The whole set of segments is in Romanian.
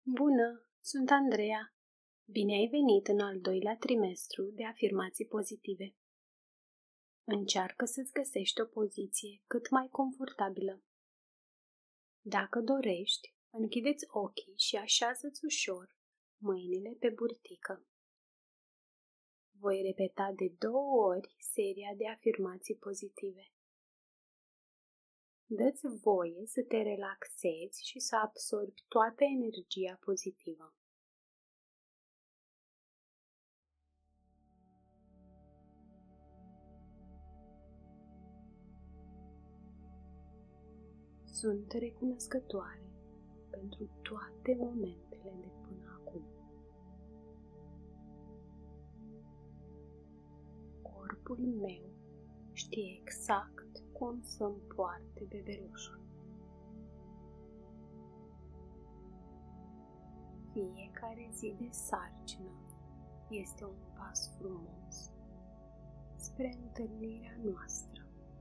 Bună, sunt Andreea. Bine ai venit în al doilea trimestru de afirmații pozitive. Încearcă să-ți găsești o poziție cât mai confortabilă. Dacă dorești, închideți ochii și așează-ți ușor mâinile pe burtică. Voi repeta de 2 ori seria de afirmații pozitive. Dă-ți voie să te relaxezi și să absorbi toată energia pozitivă. Sunt recunoscătoare pentru toate momentele de până acum. Corpul meu știe exact cum să-mi poarte bebelușul. Fiecare zi de sarcină este un pas frumos spre întâlnirea noastră.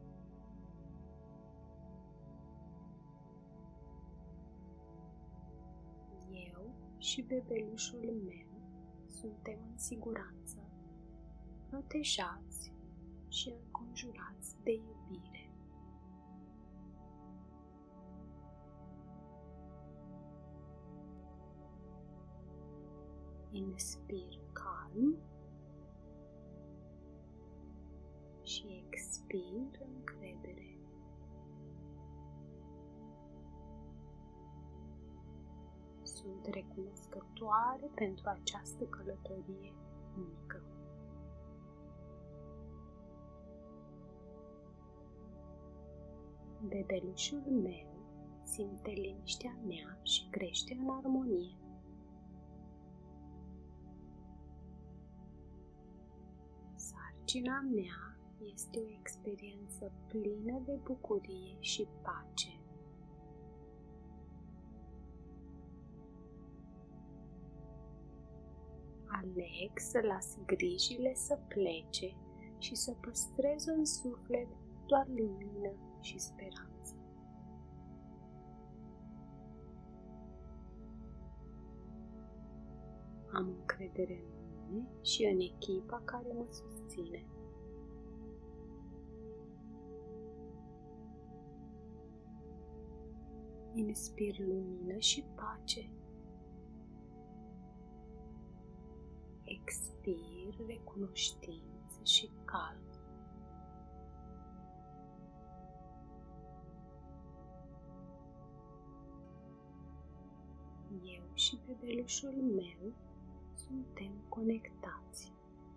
Eu și bebelușul meu suntem în siguranță, protejați și înconjurați de iubire. Inspir calm și expir încredere. Sunt recunoscătoare pentru această călătorie unică. Bebelușul meu simte liniștea mea și crește în armonie. Sarcina mea este o experiență plină de bucurie și pace. Aleg să las grijile să plece și să păstrez în suflet doar lumină și speranță. Am încredere în mine și în echipa care mă susține. Inspir lumină și pace. Expir recunoștință și calm. Eu și bebelușul meu suntem conectați,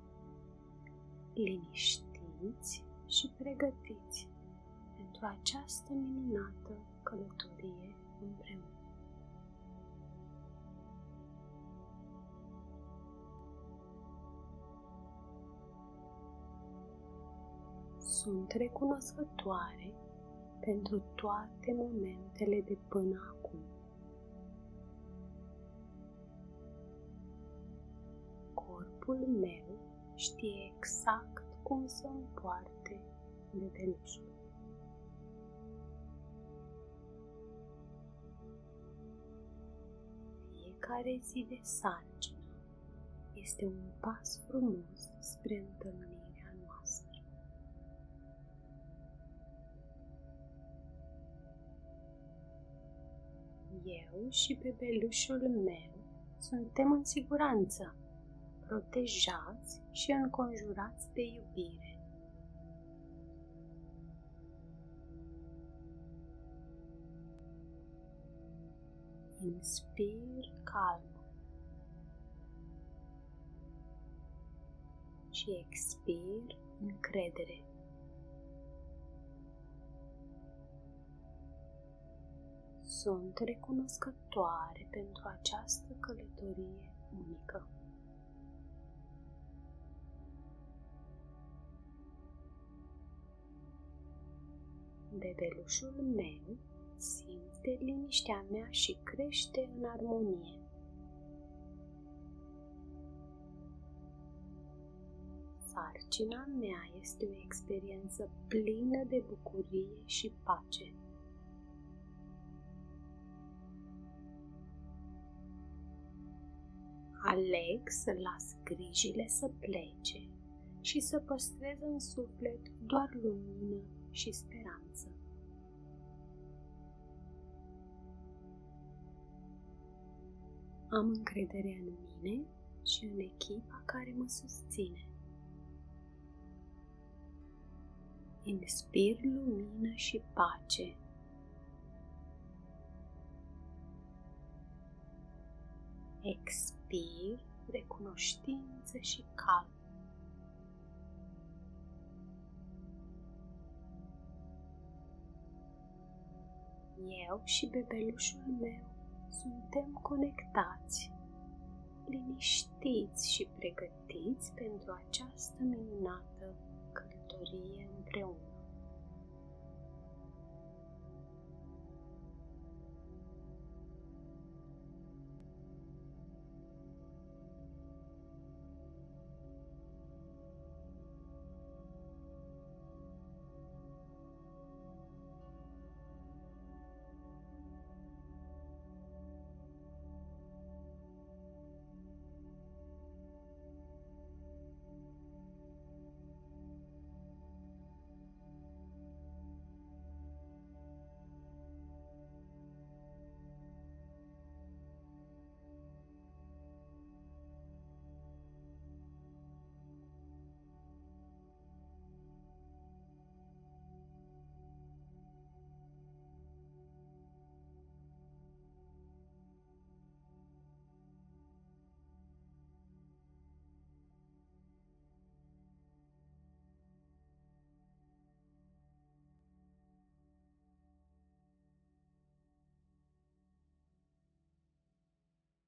liniștiți și pregătiți pentru această minunată călătorie împreună. Sunt recunoscătoare pentru toate momentele de până acum. Corpul meu știe exact cum să împoarte bebelușul. Fiecare zi de sarcină este un pas frumos spre întâlnirea noastră. Eu și bebelușul meu suntem în siguranță, protejați și înconjurați de iubire. Inspir calm și expir încredere. Sunt recunoscătoare pentru această călătorie unică. Bebelușul meu simte liniștea mea și crește în armonie. Sarcina mea este o experiență plină de bucurie și pace. Aleg să las grijile să plece și să păstrez în suflet doar lumină și speranță. Am încredere în mine și în echipa care mă susține. Inspir lumină și pace. Expir recunoștință și calm. Eu și bebelușul meu suntem conectați, liniștiți și pregătiți pentru această minunată călătorie împreună.